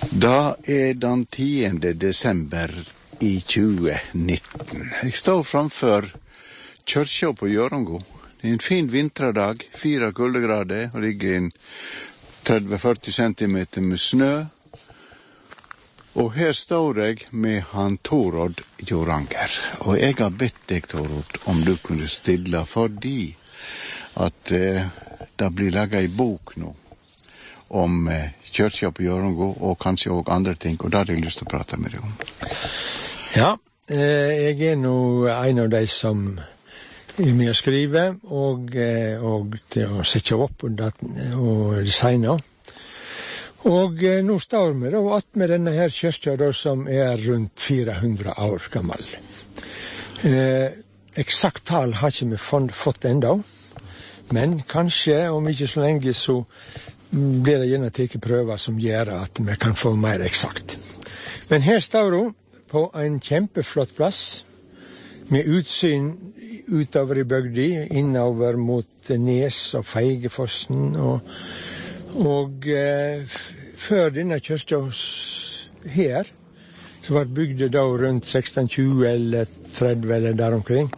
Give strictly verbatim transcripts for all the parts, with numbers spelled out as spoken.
Da er den tiende desember i tjue nitten. Jeg står framfor kyrkja på Hjørungo. Det er en fin vinterdag, fire kuldegrader, og det ligger en tretti til førti centimeter med snø. Og her står jeg med han Torod Joranger. Og jeg har bedt deg, Torod, om du kunne stille fordi at eh, det blir laget en bok nå om eh, kyrkja på Hjørungo, og kanskje også andre ting, og det har jeg lyst til å prate med deg om. Ja, eh, jeg er nå en av de som er med å skrive, og, eh, og til å sette opp og, dat, og designe. Og eh, nå står vi da at med denne her kyrkja da, som er rundt fire hundre år gammel. Eh, eksakt tall har ikke vi fått enda, men kanskje om ikke så lenge så blir det gjerne teke prøver som gjør at vi kan få mer eksakt. Men her står hun på en kjempeflott plass, med utsyn utover i bygdi, innover mot Nes og Feigefossen, og, og eh, før denne kyrkja her, så var bygdet da rundt seksten tjue eller tretti eller der omkring,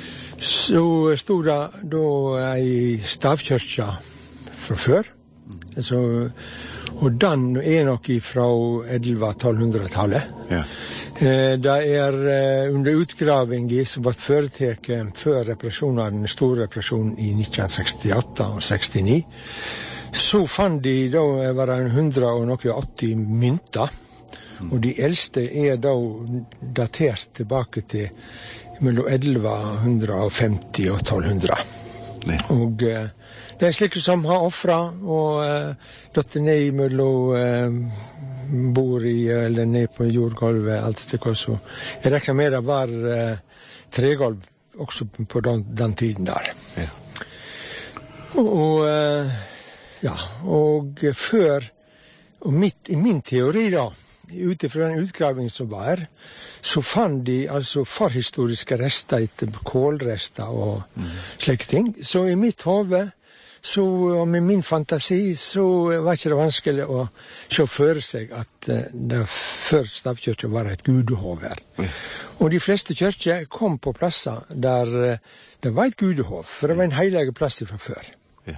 så stod det da ei stavkyrkja fra før, altså, og den er nok fra elleve-tolvhundretallet. Ja. Eh, det er eh, under utgravingen som ble foreteket før represjonen, den store represjonen i nitten sekstiåtte og sekstini. Så fant de da var det hundre og noe åtti mynter, mm. og de eldste er da datert tilbake til mellom elleve femti og tolv hundre. Ja. Og eh, det er slike som har offret og eh, døtte ned mellom eh, bor i, eller ned på jordgolvet, alt etter hva så. Jeg regner med det var eh, tregolv også på den, den tiden der. Ja. Og, og eh, ja, og før, og midt i min teori da, utifra den utgravningen som var her, så fant de altså forhistoriske rester etter kålrester og mm. slike ting. Så i mitt hode, så, og med min fantasi, så var ikke det vanskelig å se for seg at uh, det før stavkirken var et gudehov her. Mm. Og de fleste kyrkjer kom på plasser der uh, det var et gudehov, for det var en heilig plass fra før. Ja.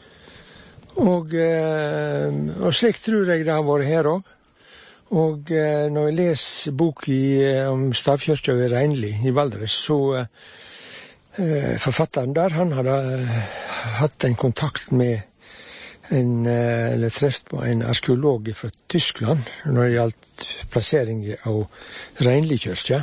Og, uh, og slik tror jeg det har vært her også. Og eh, når jeg leser bok i, eh, om stavkirkja i Reinli i Valdres, så eh, forfatteren der, han hadde eh, hatt en kontakt med en, eh, eller treft på en arkeolog fra Tyskland, når det gjaldt plassering av Reinli-kyrkja.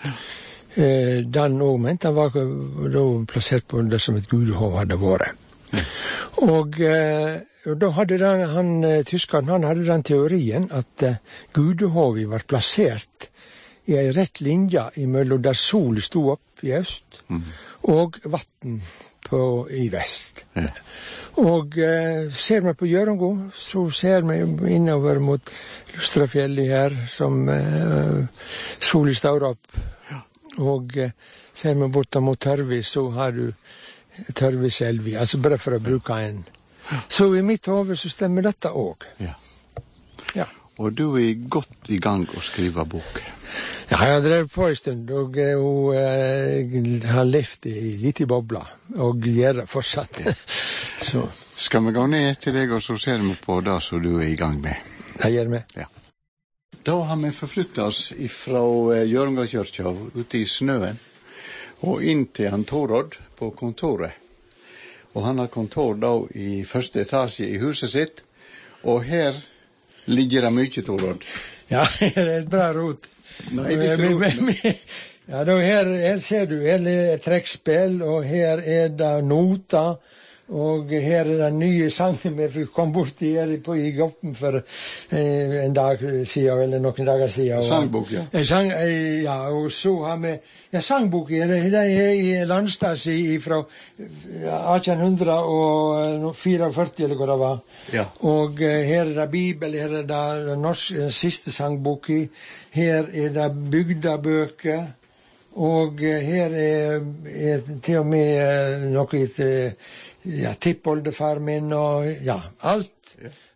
Eh, den også mente han var da plassert på det som et gudehov hadde vært. Og, eh, og da hadde den, han, tyskeren, han hadde den teorien at eh, gudehovet var plassert i en rett linje imellom der sol stod opp i øst, mm. og vatten på, i vest. Ja. Og eh, ser vi på Hjørungo, så ser vi innover mot Lustrafjellet her, som eh, solen står opp. Ja. Og eh, ser vi bort mot Tørvi, så har du Tørviselvi, altså bare for å bruke en. Så i mitt hode så stemmer dette også. Ja. Ja. Og du er godt i gang å skrive bok. Ja, jeg har drevet på en stund, og uh, jeg har levd i litt i bobla, og gjør det fortsatt. Så. Skal vi gå ned til deg, og så ser vi på det som du er i gang med? Det gjør vi. Ja. Da har vi forflyttet oss fra Hjørungakirkja ute i snøen, og inn til han Torod på kontoret. Og han har kontor da i første etasje i huset sitt, og her ligger det mye, Torod. Ja, det er et bra rot. Nei, det er ikke rot. Ja, da her, her ser du, her er trekkspill, og her er det noter, og her er den nye sangen vi kom bort i her på i Goppen for eh, en dag siden, eller noen dager siden. Sangbok, ja. En sang, eh, ja, og så har vi, ja, sangbok er det, det er i Landstads fra atten førtifire, eller hva det var. Ja. Og eh, her er det Bibel, her er det den norske, den siste sangboken, her er det bygdabøker, og eh, her er, er til og med eh, noe etter ja, tippoldefar min, og ja, alt. Ja.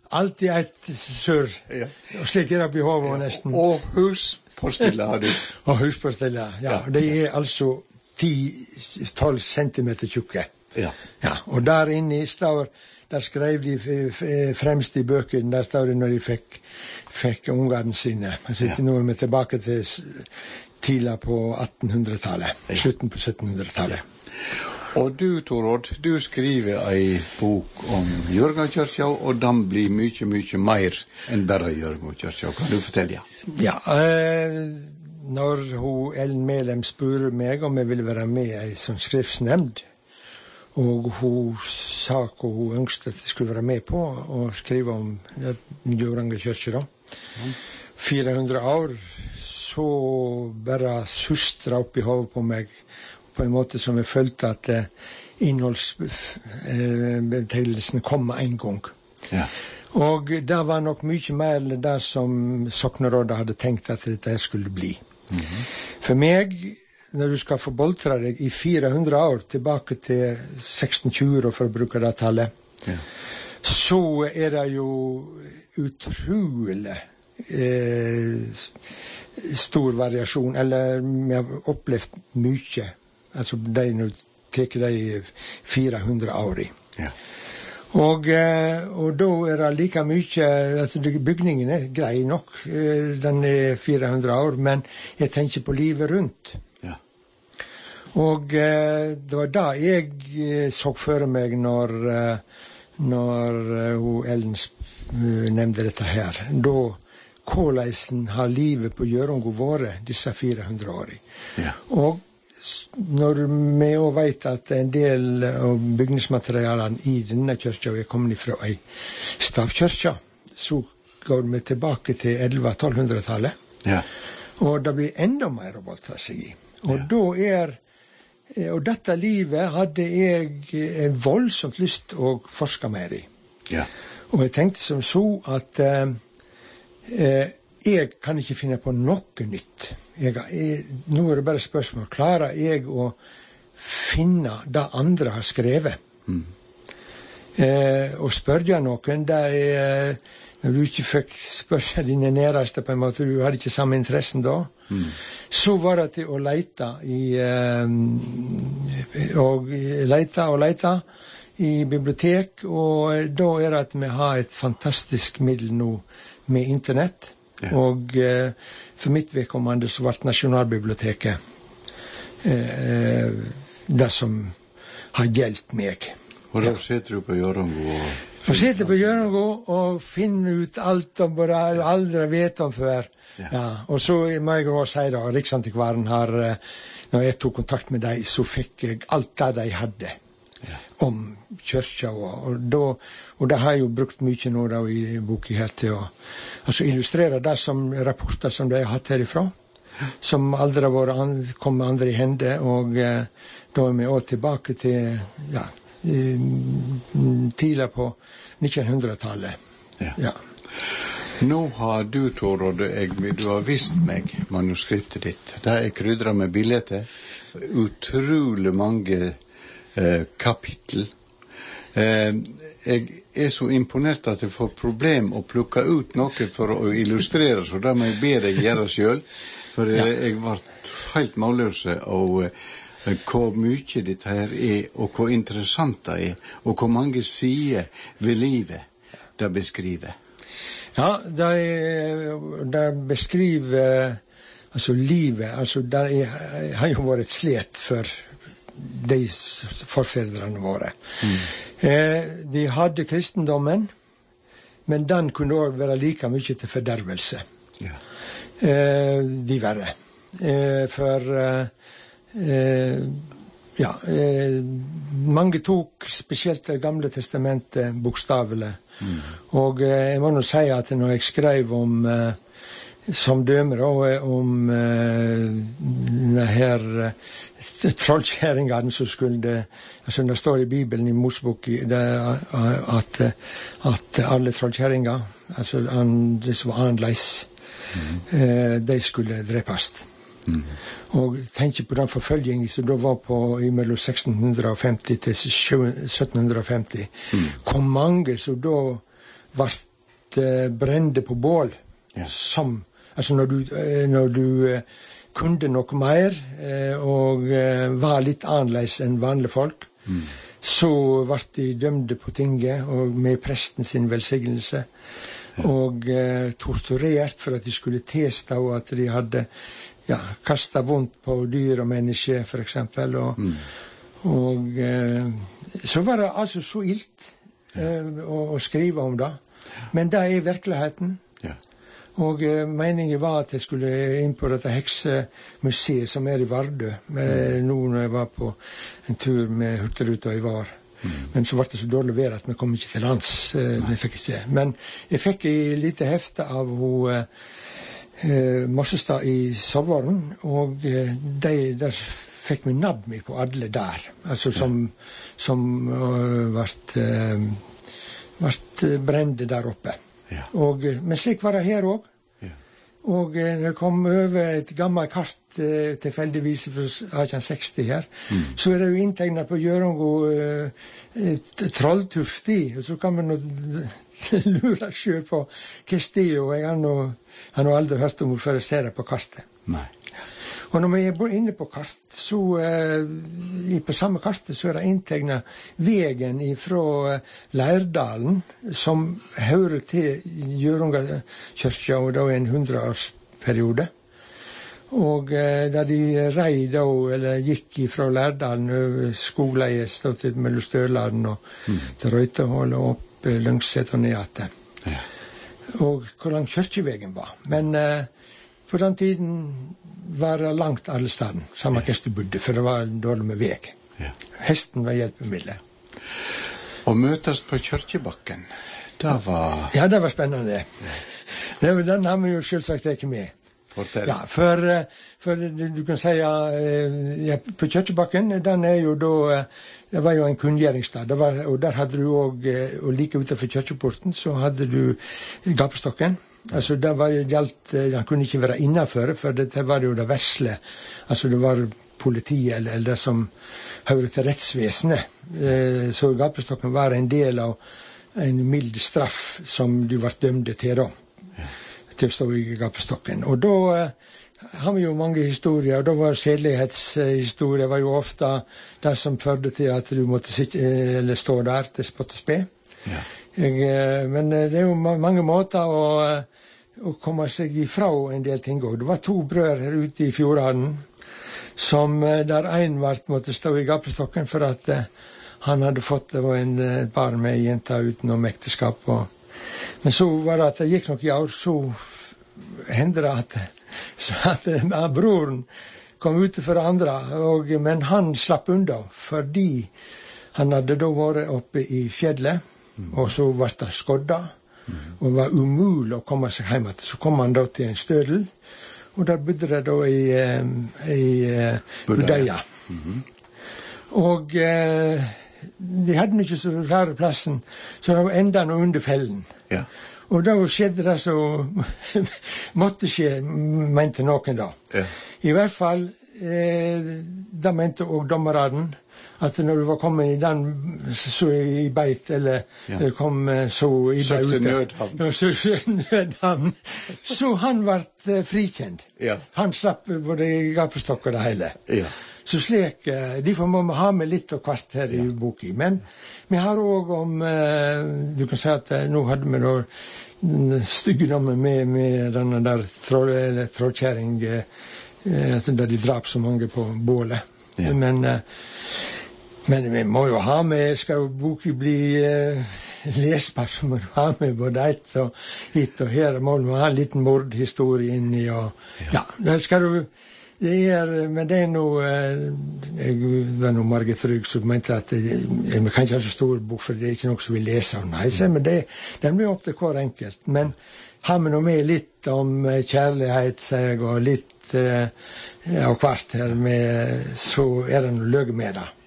Alltid et surr. Ja. Og stikker opp i hovedet ja. Nesten. Og hus på stille har du. Og hus på stille, ja. ja. Det er altså ti til tolv centimeter tjukke. Ja. Ja. Og der inne står, der skrev de fremst i bøkene, der står det når de fikk, fikk ungene sine. Altså, ja. Nå er vi tilbake til tidlig på attenhundretallet, ja. Slutten på syttenhundretallet. Ja. Og du, Torod, du skriver en bok om Jørgakirka, og den blir mye, mye mer enn bare Jørgakirka. Kan du fortelle? Ja, eh, når hun Ellen Melem spurte meg om jeg ville være med i en sånn skriftsnemnd, og hun sa hva hun ønsket at jeg skulle være med på, og skrive om Jørgakirka da. Ja. fire hundre år, så bare sustra opp i hovedet på meg, på en måte som jeg følte at eh, innholdsbetegnelsen kom en gang. Ja. Og det var nok mye mer det som Soknerådet hadde tenkt at dette skulle bli. Mm-hmm. For meg, når du skal få boltre deg i fire hundre år tilbake til seksten tjue, for å bruke det tallet, ja. Så er det jo utrolig eh, stor variasjon, eller vi har opplevd mye. Altså, de nå teker de fire hundre år i. Ja. Og, og da er det like mye, altså bygningen er grei nok, den er fire hundre år, men jeg tenker på livet rundt. Ja. Og det var da jeg så for meg når, når hun Ellen nevnte dette her. Da, hvordan har livet på Hjørungo vært disse fire hundre år i. Ja. Og når vi også vet at en del av bygningsmaterialene i denne kyrkja er kommet fra en stavkyrkja, så går vi tilbake til elleve-tolvhundretallet. Ja. Og det blir enda mer å boltre seg i. Og ja. Da er, og dette livet hadde jeg voldsomt lyst å forske mer i. Ja. Og jeg tenkte som så at eh, jeg kan ikke finne på noe nytt. Jeg, jeg, nå er det bare spørsmål. Klarer jeg å finne det andre har skrevet? Mm. Eh, og spørre noen, det er, når du ikke fikk spørre dine næreste på en måte, du hadde ikke samme interessen da, mm. så var det til å lete i, eh, og lete og lete i bibliotek, og da er det at vi har et fantastisk middel nå med internett. Ja. Og eh, for mitt vedkommende så ble Nasjonalbiblioteket eh, det som har hjulpet meg. Og da sitter du på Hjørungo og... Og sitter på Hjørungo og finner ut alt om bare aldri vet om før. Ja. Ja. Og så må jeg også si da, Riksantikvaren har, når jeg tok kontakt med deg, så fikk jeg alt det de hadde. Ja. Om kyrkja, og, og, da, og det har jeg jo brukt mye nå da, i boken her til å altså, illustrere det som rapporter som de har hatt herifra, ja. Som aldri har vært an, kommet andre i hende, og eh, da er vi også tilbake til ja, tidlig på nittenhundretallet. Ja. Ja. Nå har du, Torod, du har vist meg manuskriptet ditt. Det er krydret med bilder, utrolig mange Eh, kapittel. Eh, jeg er så imponert at jeg får problem å plukke ut noe for å illustrere, så da må jeg be deg gjøre selv, for ja. jeg, jeg var helt målløse av eh, hvor mye dette her er, og hvor interessant det er, og hvor mange sider ved livet det beskriver. Ja, det, det beskriver altså livet, altså det er, har jo vært et slet for de forfedrene våre. Mm. Eh, de hadde kristendommen, men den kunne også være like mye til fordervelse. Ja. Eh, de verre. Eh, for eh, ja, eh, mange tok spesielt det gamle testamentet bokstavelig. Mm. Og eh, jeg må nå si at når jeg skrev om eh, som dømer om uh, denne her uh, trollkjæringene som skulle det, altså det står i Bibelen i Mosebok det, uh, at, uh, at alle trollkjæringer, altså an, de som var annerledes, mm. uh, de skulle drepes. Mm. Og tenk på den forfølgingen som da var på i mellom seksten femti til sytten femti. Mm. Hvor mange som da var uh, brende på bål, ja. Som, altså når du, uh, når du uh, kunde noe mer, uh, og uh, var litt annerledes enn vanlige folk, mm. så ble de dømte på tinget, og med presten sin velsignelse, ja. Og uh, torturert for at de skulle teste, og at de hadde ja, kastet vondt på dyr og mennesker, for eksempel, og, mm. og uh, så var det altså så ilt uh, å, å skrive om det. Men det er virkeligheten. Ja. Og uh, meningen var at jeg skulle inn på dette heksemuseet som er i Vardø. Men mm. nå når jeg var på en tur med Hurtigruta i Var. Mm. Men så var det så dårlig vær at vi kom ikke til lands. Uh, vi fikk ikke. Men jeg fikk i lite hefte av hun uh, uh, Mossestad i Sovåren, og uh, de der fikk vi nabb meg på alle der. Altså som, ja. som uh, vart... Uh, vart brende der oppe. Ja. Og, men slik var det her også. Ja. Og når det kom over et gammelt kart eh, tilfeldigvis fra atten seksti her, mm. så er det jo inntegnet på Hjørungo eh, et trolltuft i, og så kan man nå lure selv på hva sti, og jeg har nå, har nå aldri hørt om før jeg ser det på kartet. Nei. Og når vi er inne på kart, så eh, på samme kartet så er det inntegnet vegen fra eh, Leirdalen, som hører til Hjørunga kyrkja, og da er en hundreårsperiode. Og eh, da de rei da, eller gikk fra Leirdalen over skogleies, da til mellom Støladen og mm. til Røytehold og opp eh, Lyngset og nedate. Ja. Og hvor lang kyrkjevegen var. Men eh, på den tiden var det langt alle steder, samme ja. Heste bodde, for det var dårlig med veg. Ja. Hesten var hjelpemiddel. Og møtes på Kyrkjebakken, det var... Ja, det var spennende. Ja. Den har vi jo selvsagt ikke med. Fortell. Ja, for, for du, du kan si, ja, på Kyrkjebakken, den er jo da, det var jo en kunngjøringsstad, og der hadde du også, og like utenfor kyrkjeporten, så hadde du gapestokken. Altså, det var gjaldt, han kunne ikke være innenfor, for det var jo det vesle. Altså, det var politiet, eller, eller det som hører til rettsvesenet. Eh, så gapestokken var en del av en mild straff som du var dømte til da. Ja. Til å stå i gapestokken. Og da eh, har vi jo mange historier, og da var sedelighetshistorier var jo ofte det som førte til at du måtte sitte, eller stå der til spott og spe. Ja. Jeg, men det er jo mange måter å, å komme seg ifra en del ting også. Det var to brødre ute i Fjordhanen, som der en vart måtte stå i gapestokken for at uh, han hadde fått det var en uh, barn med jenta utenom ekteskap. Og, men så var det at det gikk nok i år, så hendte det at, så at uh, broren kom ute for andre, og, men han slapp unna, fordi han hadde da vært oppe i fjellet, Mm. og så var det skodda, mm. og var umulig å komme seg hjem. Så kom han da til en stødel, og der bodde det da i, i Budeia. Mm-hmm. Og eh, de hadde ikke så rare plassen, så det var enda noe under fellen. Ja. Og da skjedde det så måtte skje, mente noen da. Ja. I hvert fall, eh, da mente også dommeren, at når du var kommet i den så i beit, eller ja. kom så i beit ute, nødhavn. Så, så, nødhavn. Så han ble uh, frikjent. Ja. Han slapp både gapestokk og det hele. Ja. Så slik, uh, derfor må vi ha med litt og kvart her ja. I boka. Men vi har også om, uh, du kan si at uh, nå hadde vi da styggedommen med, med denne der trådkjæring, uh, der de drap så mange på bålet. Ja. Men uh, Men vi må jo ha med, skal jo boken bli eh, lesbar, så må du ha med både et og hit og her. Må du ha en liten mordhistorie inni, og ja, det skal du, det er, men det er noe, jeg, det er noe Margit Rygg som mente at jeg, jeg kan ikke ha så stor bok, for det er ikke noe som vi leser. Nei, så, men det, den blir opp til hver enkelt. Men har vi noe med litt om kjærlighet, sier jeg, og litt eh, ja, og hvert her med, så er det noe løg med det.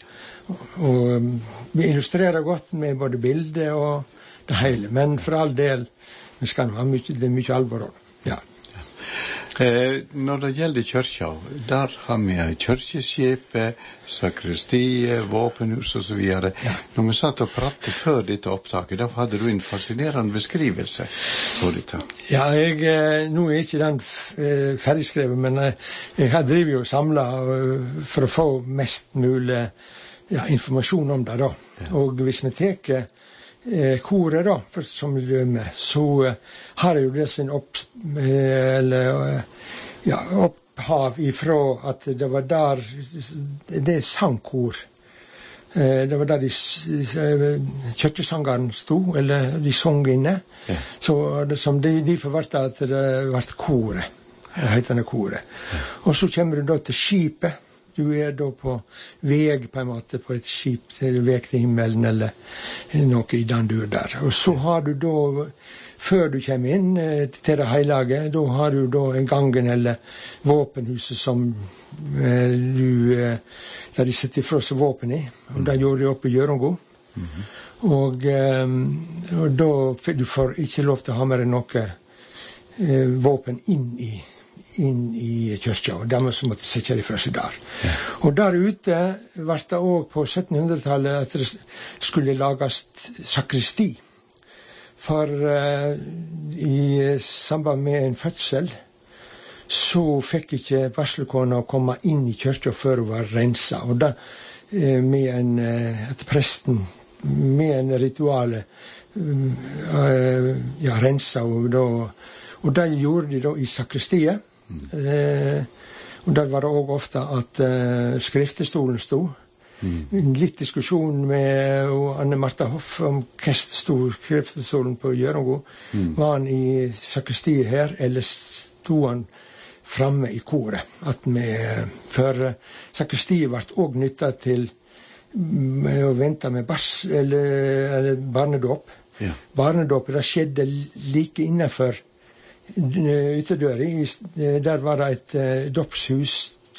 Og vi illustrerer godt med både bildet og det hele, men for all del, vi skal ha mye, det er mye alvor. Ja. Eh, når det gjelder kyrkja, der har vi kyrkjeskipet, sakristiet, våpenhus og så videre. Ja. Når vi satt og pratet før dette opptaket, da hadde du en fascinerende beskrivelse på dette. Ja, jeg, nå er ikke den ferdigskrevet, men jeg har drivet og samlet for å få mest mulig ja, informasjon om det da. Ja. Og hvis vi teker Eh, koret da, for, som du er med, så eh, har jeg jo det sin opp, eh, eller, eh, ja, opphav ifra at det var der, det er sangkor. Eh, det var der de, eh, kyrkjesangeren stod, eller de sang inne. Ja. Så det, som de, de forvalgte at det ble koret, det heter det koret. Ja. Og så kommer du da til skipet. Du er da på veg på en måte, på et skip til veg til himmelen, eller noe i den du er der. Og så har du da, før du kommer inn til det heilige, da har du da en gangen eller våpenhuset som eh, du, der de setter ifra seg våpen i, og det gjorde de oppe i Hjørungo. Mm-hmm. Og, eh, og da du får ikke lov til å ha med deg noe eh, våpen inn i inn i kyrkja, og dermed så måtte sette de for seg der. Ja. Og der ute var det også på syttenhundretallet at det skulle lages sakristi. For uh, i samband med en fødsel så fikk ikke varselkona komme inn i kyrkja før hun var rensa. Og da uh, med en, uh, at presten med en rituale uh, ja, rensa, og da og det gjorde de da i sakristiet. Mm. Eh, og der var det også ofte at eh, skriftestolen stod. Mm. Litt diskusjon med Anne Martha Hoff om hva stod skriftestolen på Hjørungo. Mm. Var han i sakristiet her, eller stod han framme i koret? At med, for sakristiet ble også nyttet til med å vente med bars, eller, eller barnedåp. Ja. Barnedåp, det skjedde like innenfor ytterdøri. Der var det et uh, dåpshus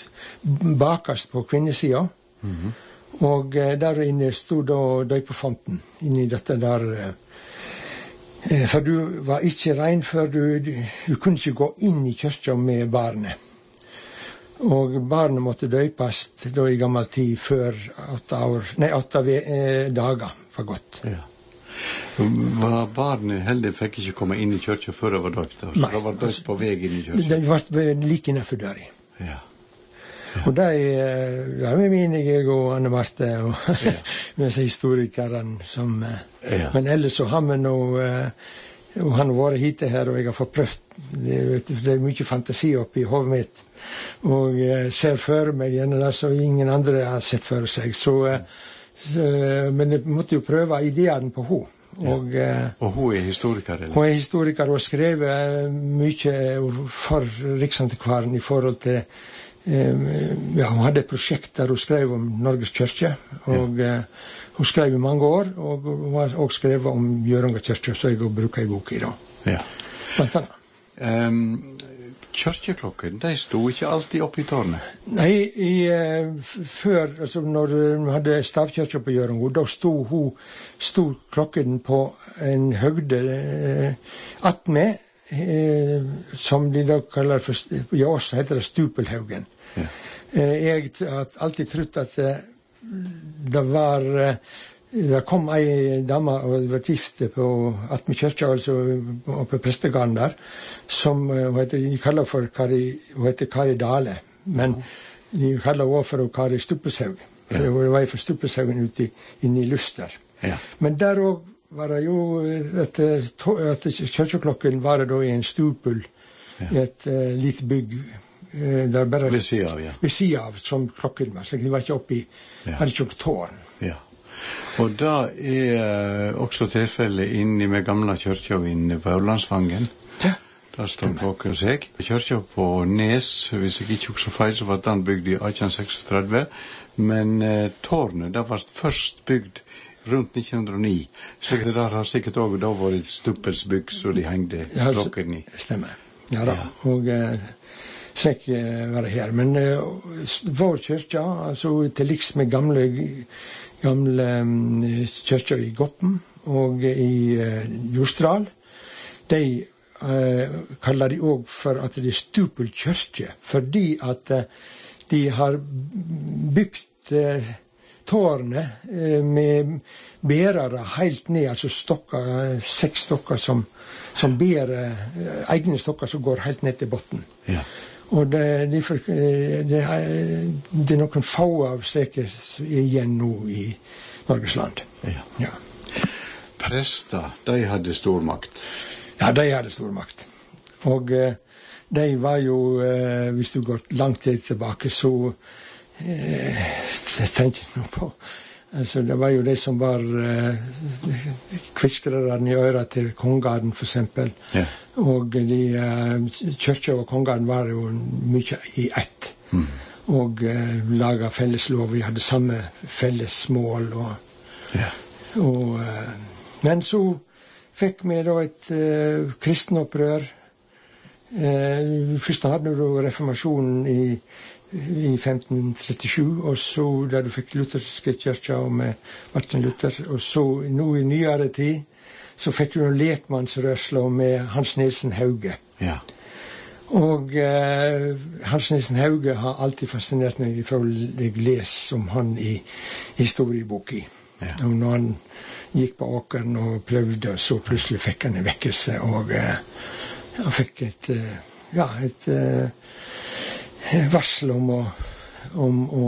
bakast på kvinnesida. Mm-hmm. Og uh, der inne stod da døypefonten inni dette der. Uh, for du var ikke rein før du, du, du kunne ikke gå inn i kyrkja med barnet. Og barnet måtte døypast da i gammel tid før åtte år, nei, åtte uh, dager var godt. Ja. Var barnet heldig fikk ikke komme inn i kyrkja før det var døpt? Så nei, det var døpt på vei inn i kyrkja? Det var like innenfor døri. Ja. Ja. Og det er, det er min, jeg og Anne Marte, og ja. med historikeren som... Ja. Men ellers så har vi nå... Og han har vært hit her, og jeg har fått prøvd. Det, det er mye fantasi oppi hodet mitt. Og jeg ser for meg gjennom det, så ingen andre har sett for seg. Så... Så, men jeg måtte jo prøve ideene på hun. Og, ja. og hun er historiker, eller? Hun er historiker og har skrevet mye for Riksantikvaren i forhold til um, ja, hun hadde et prosjekt der hun skrev om Norges kyrkje, og ja. uh, hun skrev i mange år, og hun har også skrevet om Hjørunga kyrkje, så jeg bruker en bok i da. Ja. Blant annet. Um, Kyrkjeklokken, de stod ikke alltid oppe i tårnet? Nei, i, uh, før, altså når vi hadde stavkirka på Hjørungo, da stod hun, stod klokken på en høgde uh, attmed, uh, som de da kaller for, i oss heter det Stupelhaugen. Ja. Uh, jeg har alltid trodd at uh, det var, uh, det kom ei dame og var gift på attmed kyrkja, altså oppe på prestegarden der, som hun heter, de kaller for Kari, hun heter Kari Dale, men de kaller også for Kari Stuppeshaug, for det var for Stuppeshaugen ute inne i Luster. Ja. Men der også var det jo at, at kyrkjeklokken var det da i en stupel, ja. i et uh, lite bygg, uh, der bare... Ved siden av, ja. Ved siden av, som klokken var, så de var ikke oppe i, ja. hadde ikke oppe tårn. Ja. Og da er også tilfellet inne med gamle kyrkja inne på Aurlandsvangen. Ja. Der står klokken seg. Kyrkja på Nes, hvis jeg ikke husker feil, så var den bygd i atten tretti, men eh, tårnet, det var først bygd rundt nitten hundre og ni. Så det der har sikkert også da vært et stuppelsbygg, så de hengte klokken i. Ja, stemmer. Ja da, ja. Og eh, slik var det her. Men eh, vår kyrkja, altså til liks med gamle gamle um, kyrkja i Goppen og i uh, Jostral, de eh, kaller de også for at det er Stupel kyrkje, fordi at eh, de har bygd eh, tårnet eh, med bærere helt ned, altså stokker, seks stokker som, som bærer, eh, egne stokker som går helt ned til botten. Ja. Og det, de, det, er, det er noen få av steker igjen nå i Norges land. Ja. Ja. Prester, de hadde stor makt. Ja, de hadde stor makt. Og eh, de var jo, eh, hvis du går langt tilbake, så eh, jeg tenker jeg noe på. Altså, det var jo de som var eh, kviskrerne i øra til kongarden, for eksempel. Ja. Og de, eh, kyrkja og kongarden var jo mye i ett. Mm. Og eh, laget felleslov, vi hadde samme fellesmål. Og, ja. og, eh, men så fikk vi da et eh, kristenopprør. Eh, først hadde du reformasjonen i i femten trettisju, og så da du fikk lutherske kyrkja og med Martin Luther, og så nå i nyere tid, så fikk du en lekmannsrørsla med Hans Nielsen Hauge. Ja. Og eh, Hans Nielsen Hauge har alltid fascinert meg fra jeg leser om han i historieboken. Ja. Og når han gikk på åkeren og prøvde, så plutselig fikk han en vekkelse, og eh, han fikk et, eh, ja, et eh, varsel om å, om å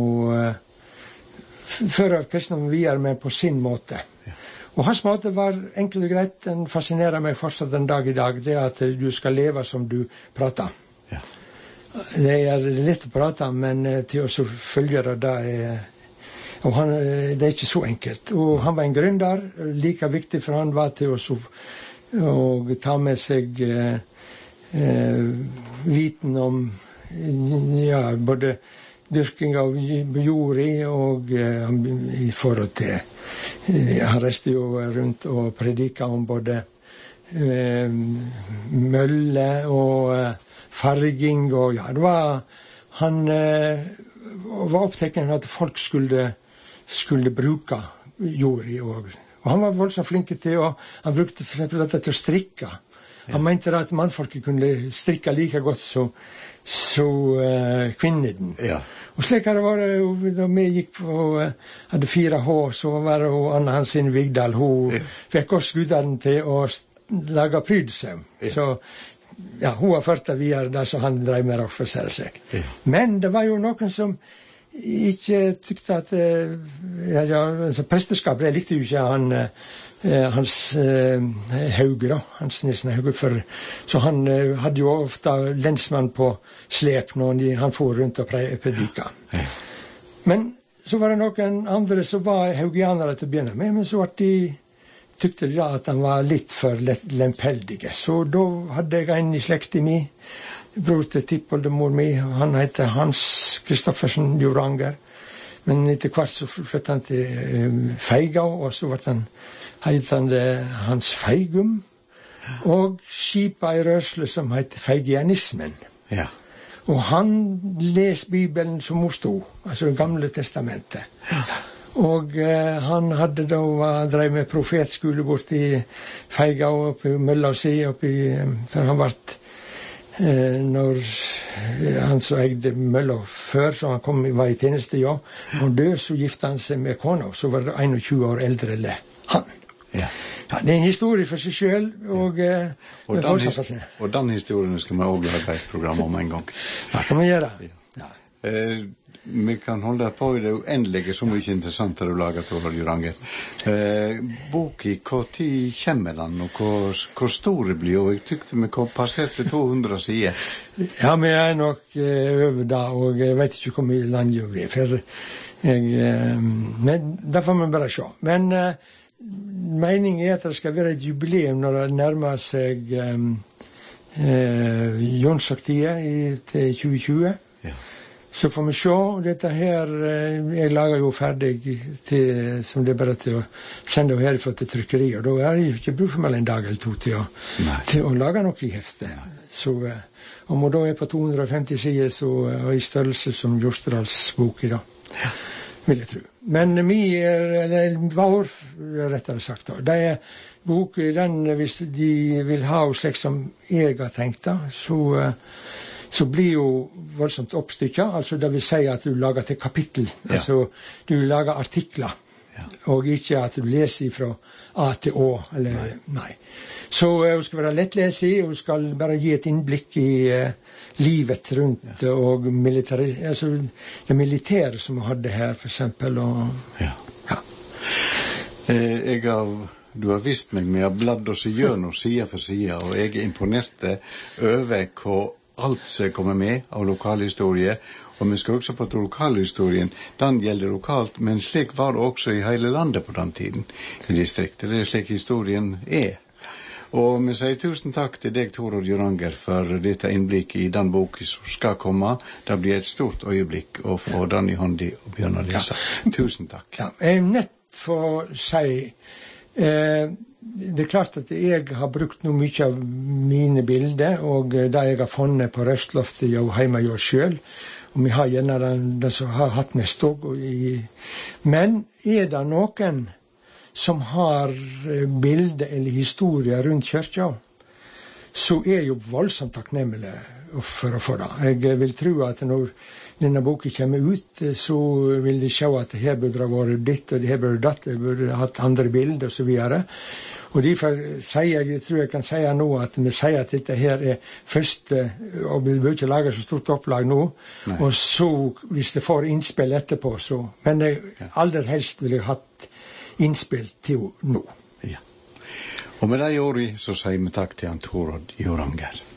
uh, føre kristendommen videre, men på sin måte. Ja. Og hans måte var enkelt og greit, den fascinerer meg fortsatt den dag i dag, det at du skal leve som du prater. Ja. Det er litt å prate, men uh, til å følge det, det er, og han, det er ikke så enkelt. Og han var en gründer, like viktig for han var til å, å ta med seg uh, uh, viten om ja, både dyrking av jord i og eh, i forhold til eh, han reiste jo rundt og predika om både eh, mølle og eh, farging og ja, det var han eh, var opptatt av at folk skulle skulle bruke jord i og, og han var voldsomt flink til å han brukte for eksempel dette til å strikke. Han ja. mente at mannfolket kunne strikke like godt så så uh, kvinnen. Ja. Og slik har det vært, da vi gikk på, uh, hadde fire H, så var det Anna Hansen Vigdal, hun ja. fikk oss gutteren til å lage prydelsem. Ja. Så ja, hun har ført det videre der, så han drev med å forsere seg. Ja. Men det var jo noen som ikke tykte at uh, ja, ja, altså, presteskap, det likte jo ikke han uh, hans uh, Hauge da, Hans Nielsen Hauge, for, så han uh, hadde jo ofte lensmann på slep når de, han for rundt og predika. Ja. Men så var det noen andre som var haugianere til å begynne med, men så var de, tykte de da at han var litt for lempeldige. Så da hadde jeg en i slekten min, bror til tippoldemor mi, han heter Hans Kristoffersen Joranger, men etter hvert så flyttet han til um, Feigau, og så ble han heit han det Hans Feigum, og skipa i rørsle som heit Feigianismen. Ja. Og han les Bibelen som hun stod, altså det gamle testamentet. Ja. Og eh, han hadde da drevet med profetskole bort i Feigau, oppi Mølla si, oppi, for han vart eh, når han så eide Mølla før, så han kom, var i tjeneste, ja, og død så gifte han seg med kona, så var det tjueen år eldre eller han. Ja. Ja, det er en historie for seg selv, og, ja. og, den, his og den historien skal vi også lage et program om en gang. Ja, kan vi gjøre. Ja. Ja. Eh, vi kan holde på i det uendelige, så mye interessant har du laget, Torvald Joranger. Eh, bok i hva tid kommer den, og hvor, hvor stor det blir, og jeg tykte vi kom passerte to hundre sider. Ja, vi er nok eh, over da, og jeg vet ikke hvor mye land jeg blir, for jeg, eh, men det får vi bare se. Men eh, meningen er at det skal være et jubileum når det nærmer seg um, eh, Jonshaktiet til tjue tjue. Ja. Så får vi se dette her. Eh, jeg lager jo ferdig til, som det er bare til å sende herfra til trykkeri, og da er det ikke bruk for meg en dag eller to til å, til å lage noe i heftet. Så eh, om hun da er på to hundre og femti sider, så er i størrelse som Jostedals bok i dag. Ja. vil jeg tro. Men mi er, eller vår, rettere sagt da, det er bok, den, hvis de vil ha slik som jeg har tenkt da, så, så blir jo voldsomt oppstykket, altså det vil si at du lager til kapittel, ja. Altså du lager artikler, ja. Og ikke at du leser fra A til Å, eller nei. nei. Så uh, det skal være lettlesig, og du skal bare gi et innblikk i uh, livet rundt, ja. Og militære, altså det militære som vi hadde her, for eksempel, og ja. Ja. Eh, jeg har, du har visst meg, vi har bladd oss gjennom side for side, og jeg er imponert over hva alt som kommer med av lokalhistorie, og vi skal også på at lokalhistorien, den gjelder lokalt, men slik var det også i hele landet på den tiden, i distriktet. Det er slik historien er. Og vi sier tusen takk til deg, Torod Joranger, for dette innblikket i den boken som skal komme. Det blir et stort øyeblikk å få ja. Den i hånden og begynne å lese. Ja. Tusen takk. Ja, jeg er nett for å si, eh, det er klart at jeg har brukt noe mye av mine bilder, og det jeg har funnet på Røstloftet, jeg hjemme gjør selv, og vi har gjerne den, den som har hatt mest også. Men er det noen som har bilder eller historier rundt kyrkja, så er jo voldsomt takknemlig for å få det. Jeg vil tro at når denne boken kommer ut, så vil de se at her burde det vært ditt, og her burde datt, det burde hatt andre bilder, og så videre. Og derfor sier jeg, jeg tror jeg kan si nå, at vi sier at dette her er første, og vi vil ikke lage så stort opplag nå, nei. Og så, hvis det får innspill etterpå, så, men jeg, aller helst vil jeg hatt innspill til nå. Ja. Og med de årene så sier vi takk til han Torod Joranger.